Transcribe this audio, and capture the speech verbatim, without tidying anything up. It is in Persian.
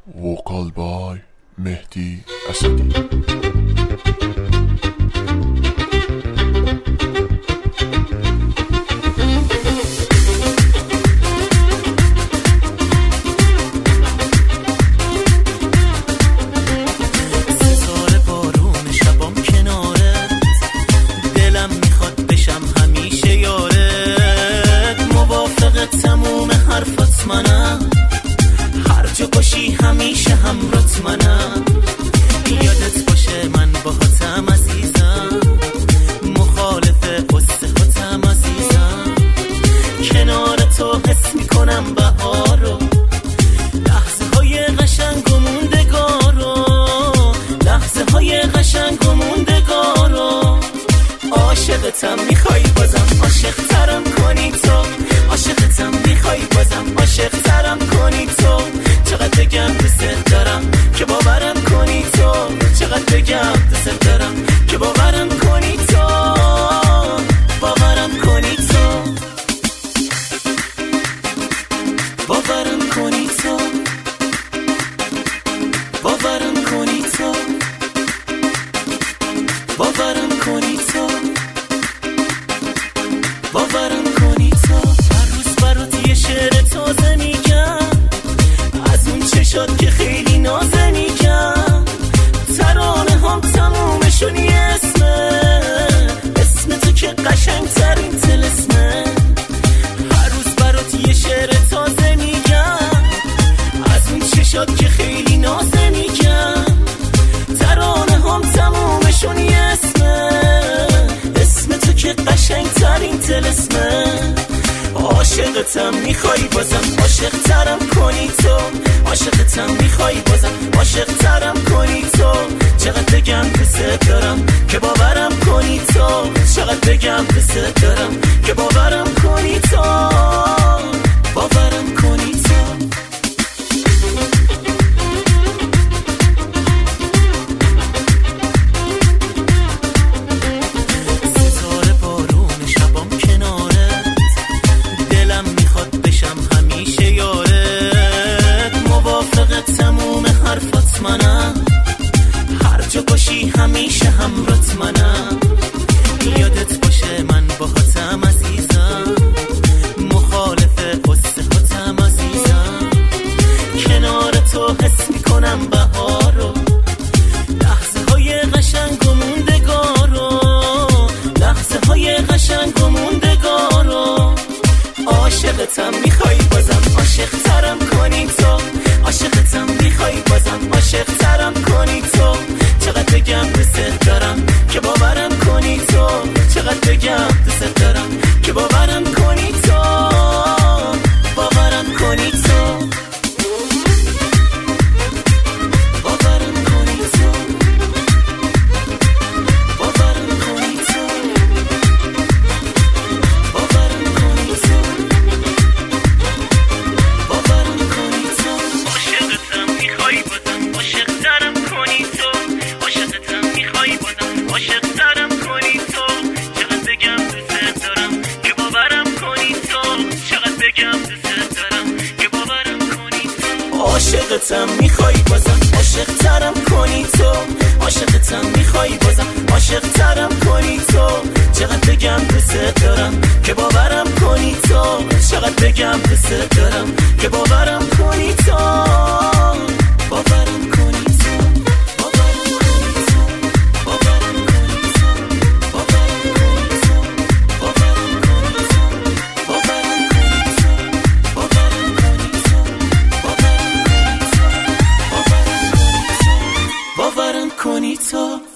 وکال بای مهدی اسدی. تموم حرفات منم، هر جا باشی همیشه همراهت منم. یادت باشه من باهاتم عزیزم، مخالف قصه هاتم عزیزم. کنار تو حس میکنم بهارو، لحظه های قشنگ و موندگارو، لحظه های قشنگ و موندگارو. عاشقتم میخوای بازم عاشق ترم کنی تو، عاشقتم میخوای بازم عاشق ترم کنی تو. چقدر بگم دوست دارم که باورم کنی تو، چقدر بگم دوست دارم که باورم کنی تو، باورم کنی تو، باورم کنی تو، باورم کنی تو، باورم کنی تو، باورم کنی تو. هر روز برات یه شعر تازه میگم، از اون چشات که خیلی نازه میگم. ترانه هم تمومشون یه اسمه، اسم تو که قشنگ ترین طلسمه. هر روز برات یه شعر تازه میگم، از اون چشات که خیلی نازه میگم. ترانه هم تمومشون یه اسمه، اسم تو که قشنگ ترین طلسمه. عاشقتم میخوای بازم عاشق ترم کنی تو، عاشقتم میخوای بازم عاشق ترم کنی تو. چقدر بگم دوست دارم که باورم کنی تو، چقدر بگم دوست دارم که باورم کنی تو، باورم کنی تو. تموم حرفات منم، هر جا باشی همیشه همراهت منم. یادت باشه من باهاتم عزیزم، مخالف قصه هاتم عزیزم. کنار تو حس میکنم بهارو، لحظه های قشنگ و موندگارو، لحظه های قشنگ و موندگارو. عاشقتم میخوای بازم عاشق ترم کنی تو، عاشقتم میخوای بازم عاشق ترم کنی تو. چقدر بگم دوست دارم که باورم کنی تو، چقدر بگم دوست دارم که باورم کنی تو، باورم کنی تو، باورم کنی تو، باورم کنی تو، باورم کنی تو، باورم کنی تو. عاشقتم میخوای بازم عاشق ترم کنی تو، عاشقتم میخوای بازم عاشق ترم کنی تو. چقدر بگم دوست دارم که باورم کنی تو، چقدر بگم دوست دارم که باورم کنی تو. عاشقتم میخوای بازم عاشق ترم کنی تو، عاشقتم میخوای بازم عاشق ترم کنی تو. چقدر بگم دوست دارم که باورم کنی تو، چقدر بگم دوست دارم که باورم کنی تو، باورم کنی تو، باورم کنی تو، باورم کنی تو، باورم کنی تو، باورم کنی تو، باورم کنی تو، باورم کنی تو، باورم کنی تو، باورم کنی تو، باورم کنی تو.